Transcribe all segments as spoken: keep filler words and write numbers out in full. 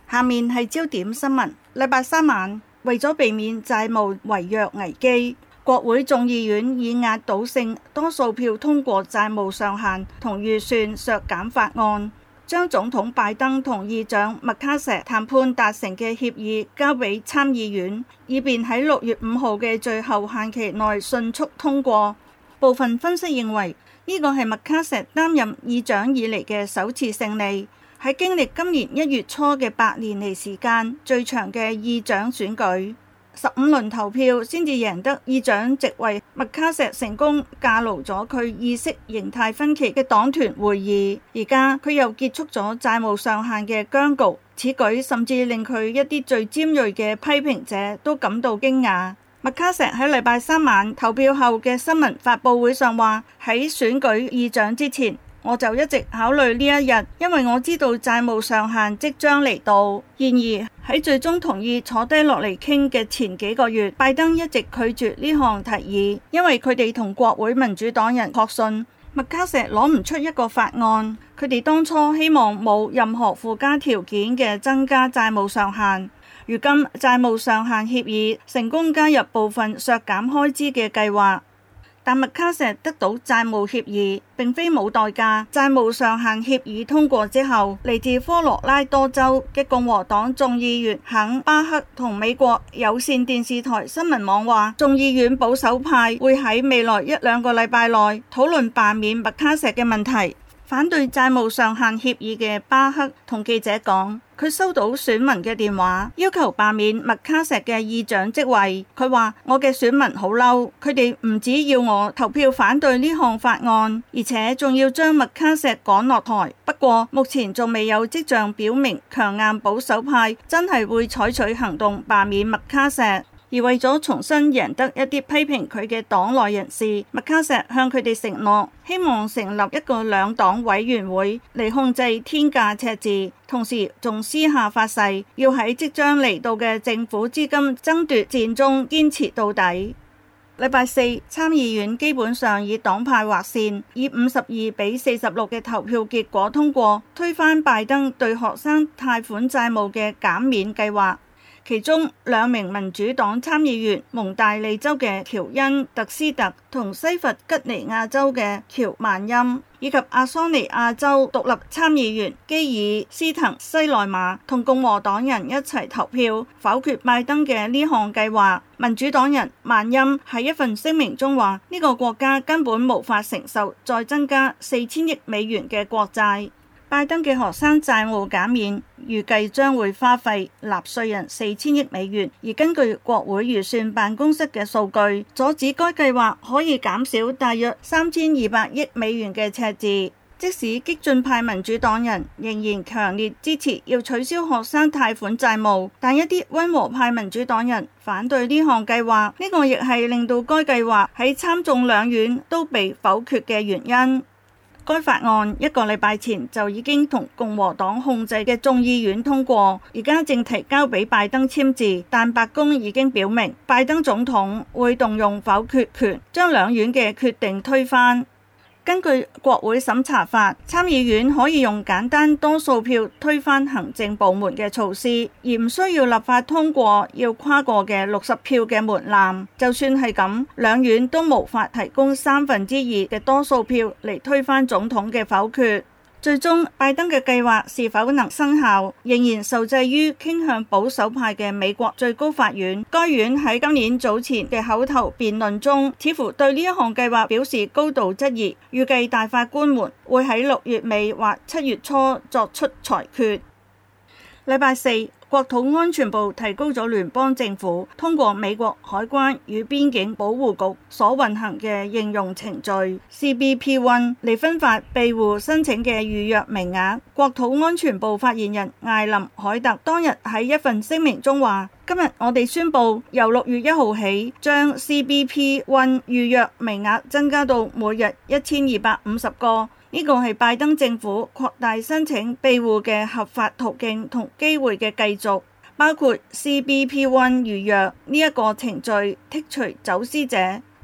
下面係焦點新聞。禮拜三晚，為咗避免債務違約危機，國會眾議院以壓倒性多數票通過債務上限同預算削減法案，將總統拜登同議長麥卡錫談判達成嘅協議交俾參議院，以便喺六月五號嘅最後限期內迅速通過。部分分析認為，呢個係麥卡錫擔任議長以嚟嘅首次勝利，喺經歷今年一月初嘅八年嚟時間最長嘅議長選舉，十五輪投票先至贏得議長席位。麥卡錫成功駕馭咗佢意識形態分歧嘅黨團會議，而家佢又結束咗債務上限嘅僵局。此舉甚至令佢一啲最尖銳嘅批評者都感到驚訝。麥卡錫喺禮拜三晚投票後嘅新聞發佈會上話：喺選舉議長之前，我就一直考慮呢一日，因為我知道債務上限即將嚟到。然而喺最終同意坐低落嚟傾嘅前幾個月，拜登一直拒絕呢項提議，因為佢哋同國會民主黨人確信麥卡錫攞唔出一個法案。佢哋當初希望冇任何附加條件嘅增加債務上限。如今債務上限協議成功加入部分削減開支嘅計劃。但麥卡錫得到債務協議並非冇代價。債務上限協議通過之後，嚟自科羅拉多州嘅共和黨眾議員肯巴克同美國有線電視台新聞網話，眾議院保守派會喺未來一兩個禮拜內討論罷免麥卡錫嘅問題。反對債務上限協議嘅巴克同記者講，佢收到選民嘅電話，要求罷免麥卡錫嘅議長職位。佢話：我嘅選民好嬲，佢哋唔只要我投票反對呢項法案，而且仲要將麥卡錫趕落台。不過目前仲未有跡象表明強硬保守派真係會採取行動罷免麥卡錫。而為咗重新贏得一啲批評佢嘅黨內人士，麥卡錫向佢哋承諾，希望成立一個兩黨委員會嚟控制天價赤字，同時仲私下發誓要喺即將嚟到嘅政府資金爭奪戰中堅持到底。禮拜四，參議院基本上以黨派劃線，以五十二比四十六嘅投票結果通過，推翻拜登對學生貸款債務嘅減免計劃。其中兩名民主黨參議員，蒙大利州嘅喬恩特斯特同西弗吉尼亞州嘅喬曼欽，以及阿桑尼亞州獨立參議員基爾斯滕西內馬同共和黨人一齊投票否決拜登嘅呢項計劃。民主黨人曼欽喺一份聲明中話：呢個國家根本無法承受再增加四千億美元嘅國債。拜登嘅學生債務減免預計將會花費納稅人四千億美元，而根據國會預算辦公室嘅數據，阻止該計劃可以減少大約三千二百億美元嘅赤字。即使激進派民主黨人仍然強烈支持要取消學生貸款債務，但一啲溫和派民主黨人反對呢項計劃，呢個亦係令到該計劃喺參眾兩院都被否決嘅原因。該法案一個禮拜前就已經同共和黨控制嘅眾議院通過，而家正提交俾拜登簽字，但白宮已經表明拜登總統會動用否決權，將兩院嘅決定推翻。根據國會審查法，參議院可以用簡單多數票推翻行政部門嘅措施，而唔需要立法通過要跨過嘅六十票嘅門檻。就算係咁，兩院都無法提供三分之二嘅多數票嚟推翻總統嘅否決。最終拜登嘅計劃是否能生效，仍然受制於傾向保守派嘅美國最高法院。該院喺今年早前嘅口頭辯論中，似乎對呢一項計劃表示高度質疑，預計大法官們會喺六月尾或七月初作出裁決。禮拜四，國土安全部提高咗聯邦政府通過美國海關與邊境保護局所運行嘅應用程序 C B P 一 嚟分發庇護申請嘅預約名額。國土安全部發言人艾琳海特當日喺一份聲明中話：今日我哋宣布由六月一號起，將 C B P 一 預約名額增加到每日一千二百五十個。呢個係拜登政府擴大申請庇護嘅合法途徑同機會嘅繼續，包括 C B P 一 預約呢一個程序剔除走私者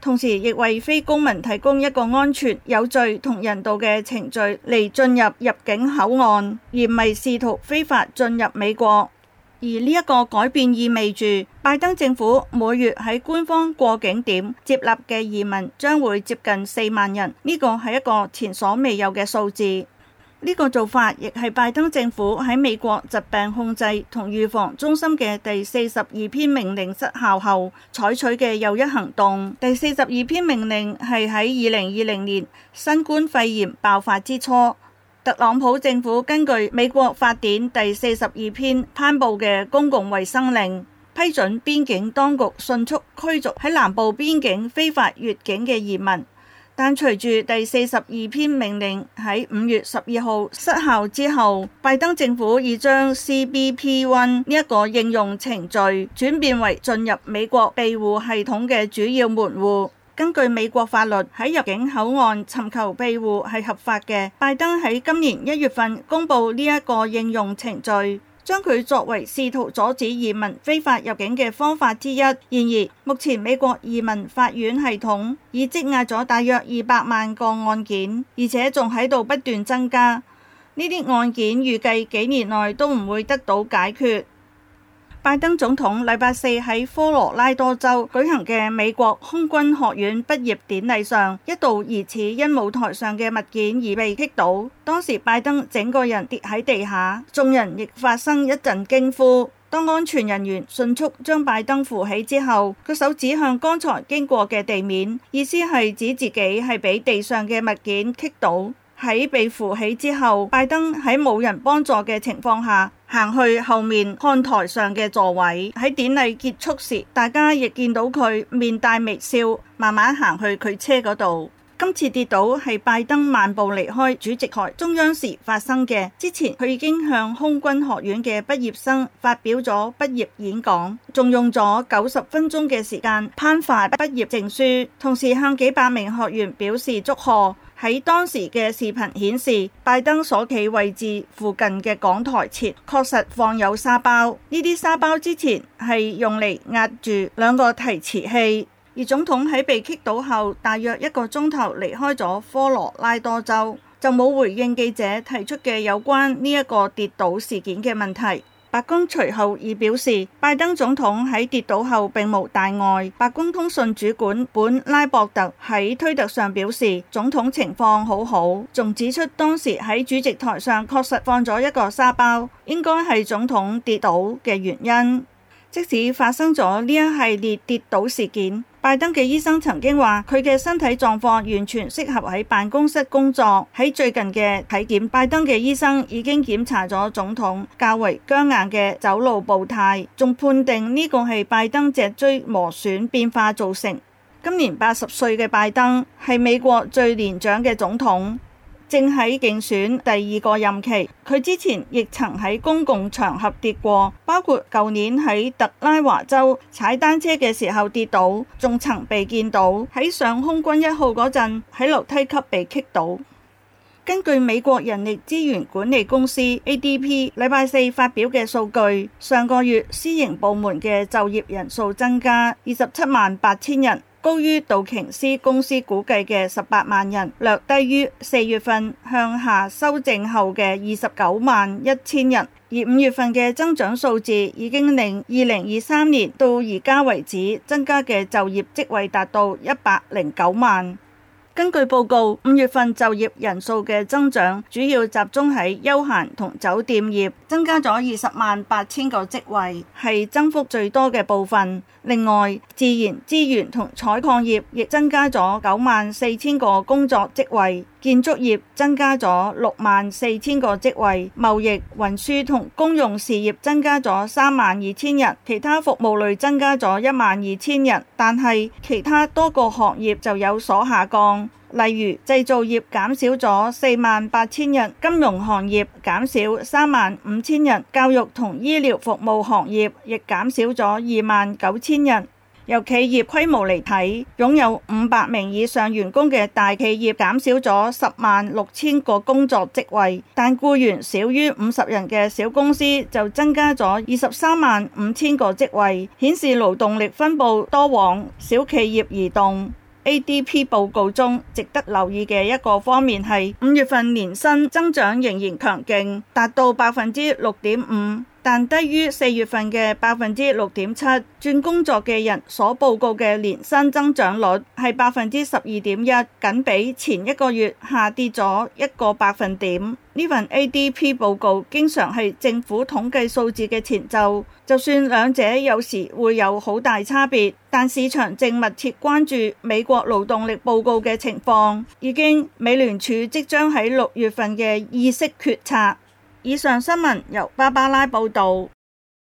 同時亦為非公民提供一個安全、有序同人道嘅程序嚟進入入境口岸，而唔係試圖非法進入美國。而呢一個改變意味住，拜登政府每月喺官方過境點接納嘅移民將會接近四萬人，呢個係一個前所未有嘅數字。呢個做法亦係拜登政府喺美國疾病控制同預防中心嘅第四十二篇命令失效後採取嘅又一行動。第四十二篇命令係喺二零二零年新冠肺炎爆發之初，特朗普政府根據美國法典第四十二篇頒布嘅公共衛生令，批准邊境當局迅速驅逐喺南部邊境非法越境嘅移民。但隨住第四十二篇命令喺五月十二號失效之後，拜登政府已將 C B P 一 呢一個應用程序轉變為進入美國庇護系統嘅主要門戶。根據美國法律，喺入境口岸尋求庇護係合法嘅。拜登喺今年一月份公布呢一個應用程序，將佢作為試圖阻止移民非法入境嘅方法之一。然而，目前美國移民法院系統已積壓咗大約二百萬個案件，而且仲喺度不斷增加。呢啲案件預計幾年內都唔會得到解決。拜登總統禮拜四喺科羅拉多州舉行嘅美國空軍學院畢業典禮上，一度疑似因舞台上嘅物件而被擊倒。當時拜登整個人跌喺地下，眾人亦發生一陣驚呼。當安全人員迅速將拜登扶起之後，佢手指向剛才經過嘅地面，意思係指自己係俾地上嘅物件擊倒。喺被扶起之後，拜登喺冇人幫助嘅情況下行去後面看台上嘅座位。喺典禮結束時，大家亦見到佢面帶微笑，慢慢行去佢車嗰度。今次跌倒係拜登漫步離開主席台中央時發生嘅。之前佢已經向空軍學院嘅畢業生發表咗畢業演講，仲用咗九十分鐘嘅時間頒發畢業證書，同時向幾百名學員表示祝賀。喺當時嘅視頻顯示，拜登所企位置附近嘅講台前確實放有沙包，呢啲沙包之前係用嚟壓住兩個提詞器。而總統喺被擊倒後大約一個鐘頭離開咗科羅拉多州，就冇回應記者提出嘅有關呢一個跌倒事件嘅問題。白宮隨後已表示，拜登總統喺跌倒後並無大礙。白宮通訊主管本拉博特喺推特上表示，總統情況好好，仲指出當時喺主席台上確實放咗一個沙包，應該係總統跌倒嘅原因。即使發生咗呢一系列跌倒事件，拜登嘅醫生曾經話佢嘅身體狀況完全適合喺辦公室工作。喺最近嘅體檢，拜登嘅醫生已經檢查咗總統較為僵硬嘅走路步態，仲判定呢個係拜登脊椎磨損變化造成。今年八十歲嘅拜登係美國最年長嘅總統，正喺競選第二個任期。佢之前亦曾喺公共場合跌過，包括舊年喺特拉華州踩單車嘅時候跌倒，仲曾被見到喺上空軍一號嗰陣喺樓梯級被擊倒。根據美國人力資源管理公司 A D P 禮拜四發表嘅數據，上個月私營部門嘅就業人數增加二十七萬八千人，高於道瓊斯公司估計嘅十八萬人，略低於四月份向下修正後嘅二十九萬一千人。而五月份嘅增長數字已經令二零二三年到而家為止增加嘅就業職位達到一百零九萬。根據報告，五月份就業人數嘅增長主要集中喺休閒同酒店業，增加咗二十萬八千個職位，係增幅最多嘅部分。另外，自然資源同採礦業亦增加咗九萬四千個工作職位，建築業增加咗六萬四千個職位，貿易、運輸同公用事業增加咗三萬二千人，其他服務類增加咗一萬二千人，但係其他多個行業就有所下降。例如製造業減少咗四萬八千人，金融行業減少三萬五千人，教育同醫療服務行業亦減少咗二萬九千人。由企業規模嚟睇，擁有五百名以上員工嘅大企業減少咗十萬六千個工作職位，但僱員少於五十人嘅小公司就增加咗二十三萬五千個職位，顯示勞動力分佈多往小企業移動。 A D P 報告中值得留意嘅一個方面係五月份年薪增長仍然強勁，達到百分之六點五，但低於四月份嘅百分之六點七。轉工作嘅人所報告嘅年薪增長率係百分之十二點一，僅比前一個月下跌咗一個百分點。呢份 A D P 報告經常係政府統計數字嘅前奏，就算兩者有時會有好大差別，但市場正密切關注美國勞動力報告嘅情況，已經美聯儲即將喺六月份嘅議息決策。以上新聞由芭芭拉報導。